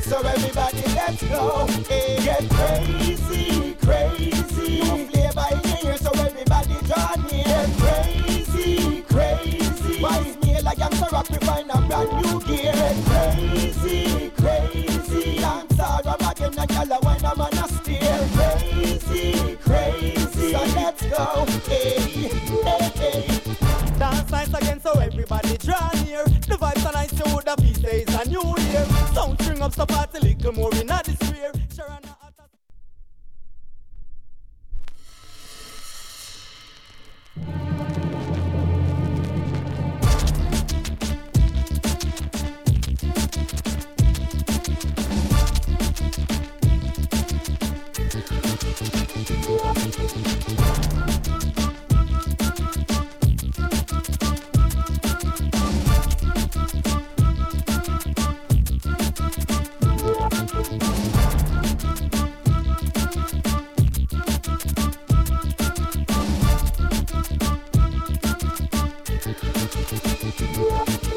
So everybody let's go. Hey, get crazy, crazy. New flavor in your ear, so everybody draw near. Get crazy, crazy. Wise me like I'm so rock, we find a brand new gear. Get crazy, crazy. I'm sorry, I'm again a gala when I'm on a steer. Crazy, crazy. So let's go. Hey, hey, hey. Dance nice again, so everybody draw near. The vibes are nice, so the feast days a new year. Sound string up, so party little more in the sphere. Yeah.